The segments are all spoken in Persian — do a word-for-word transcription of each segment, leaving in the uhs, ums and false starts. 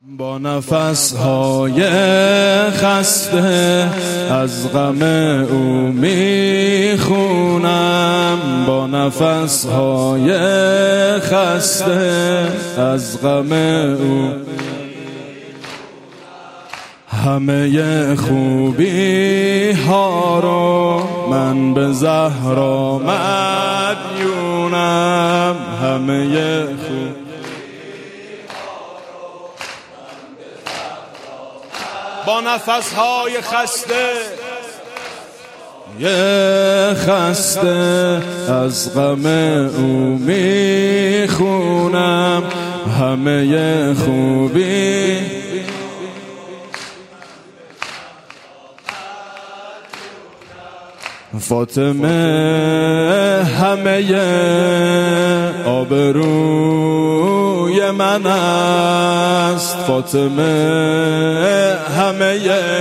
با نفس‌های خسته از غم او میخونم، با نفس‌های خسته از غم او همه خوبی ها رو من به زهرا مدیونم، همه خوبی با نفس‌های خسته یه خسته از غم او میخونم، همه خوبی فاطمه همه آبروی من است، فاطمه همه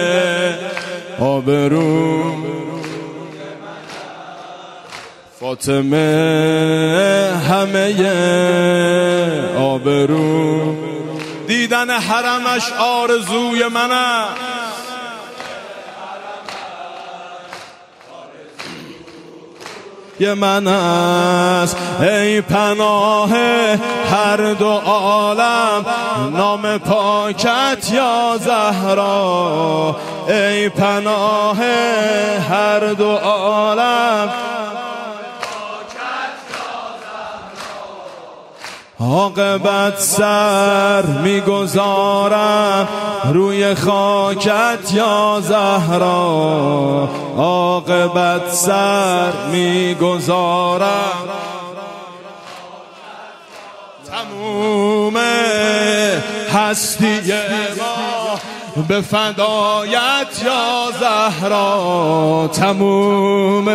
آبرو، فاطمه همه آبرو، دیدن حرمش آرزوی من است، یه من است ای پناه هر دو عالم، نام پاکت یا زهرا، ای پناه هر دو عالم، عاقبت سر میگذارم روی خاکت یا زهرا، عاقبت سر میگذارم تموم هستی ما به فدایت یا زهرا، تموم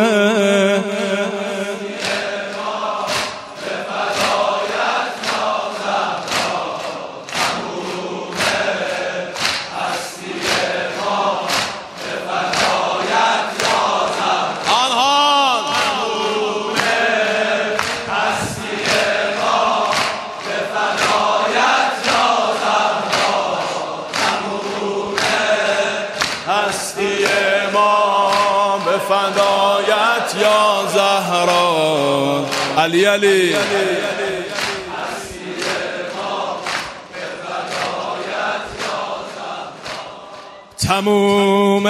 هستی ما به فدایت یا زهرا، علی علی تموم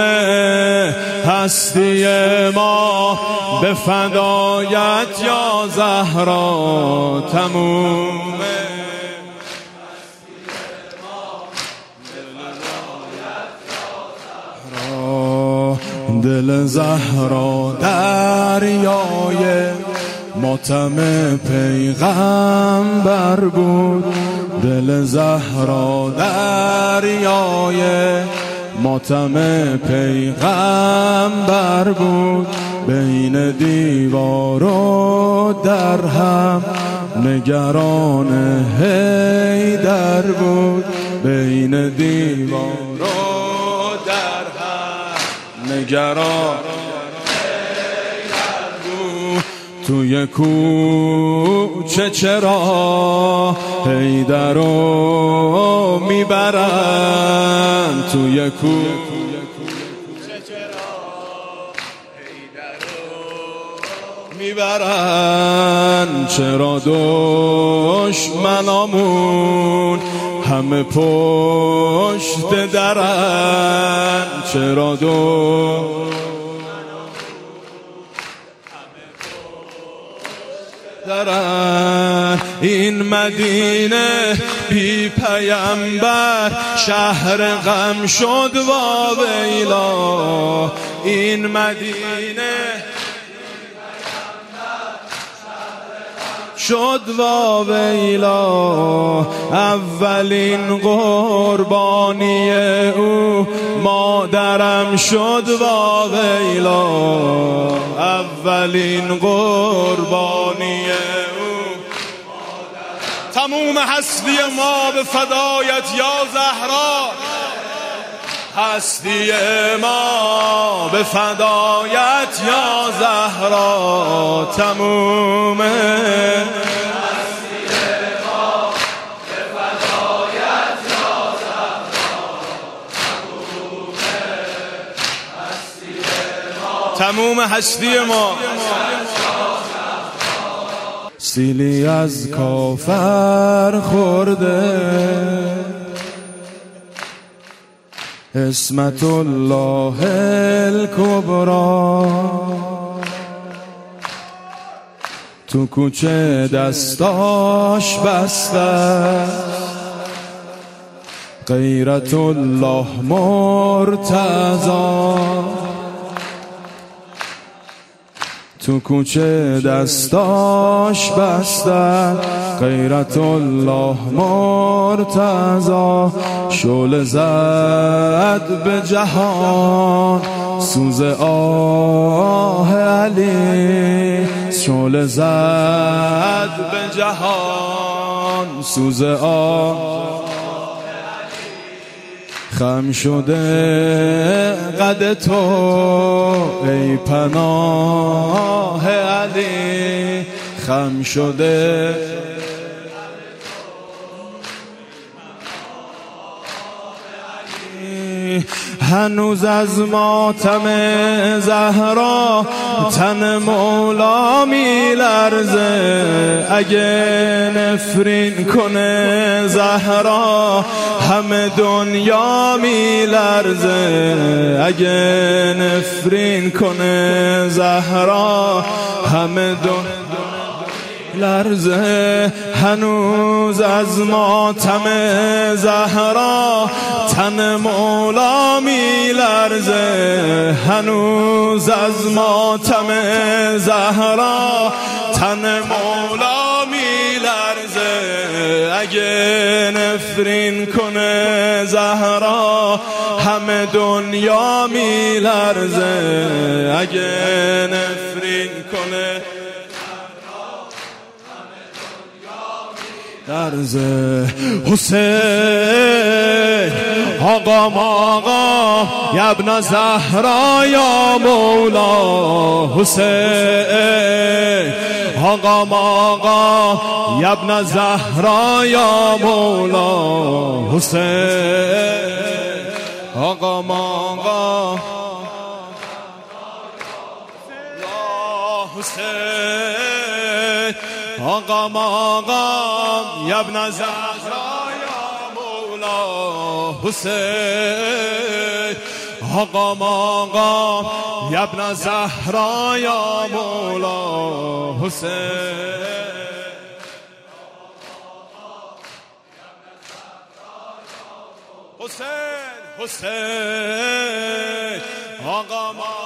هستی ما به فدایت یا زهرا، تموم دل زهرا دریای ماتم پیغمبر بود، دل زهرا دریای ماتم پیغمبر بود، بین دیوار و درهم نگران حیدر بود، بین دیوار نگران توی کوچه چرا حیدر رو میبرن، توی کوچه چرا حیدر رو میبرن، چرا دشمنامون همه پشت درن، چرا دو درن، این مدینه بی پیامبر شهر غم شد واویلا، این مدینه شد واویلا، اولین قربانی او مادرم شد واویلا، اولین قربانی او تموم هستی ما به فدایت یا زهرا، هستی ما به فدایت یا زهرا، تموم هستی ما به فدایت یا زهرا. تموم هستی ما. سیلی از کافر خورده اسمت الله الکبری، تو کوچه دستاش بسته غیرت الله مرتضی، تو کوچه دستاش بسته غیرت الله مرتضی، شعله زد به جهان سوز آه علی، شعله زد به جهان سوز آه خم شده قد تو ای پناه علی، خم شده هنوز از ماتم زهرا تن مولا می لرزه، اگه نفرین کنه زهرا همه دنیا می لرزه، اگه نفرین کنه زهرا همه دنیا لرزه، هنوز از ماتم زهرا تن مولا می لرزه، هنوز از ماتم زهرا تن مولا می لرزه، اگه نفرین کنه زهرا همه دنیا می لرزه، اگه نفرین کنه درزه. حسین آقا آقا یا ابن زهرا یا مولا، حسین آقا آقا یا ابن زهرا یا مولا، حسین آقا آقا یا حسین آقا آقا یا ابن زهرا یا مولا، حسین آقا آقا یا ابن زهرا یا مولا، حسین حسین حسین آقا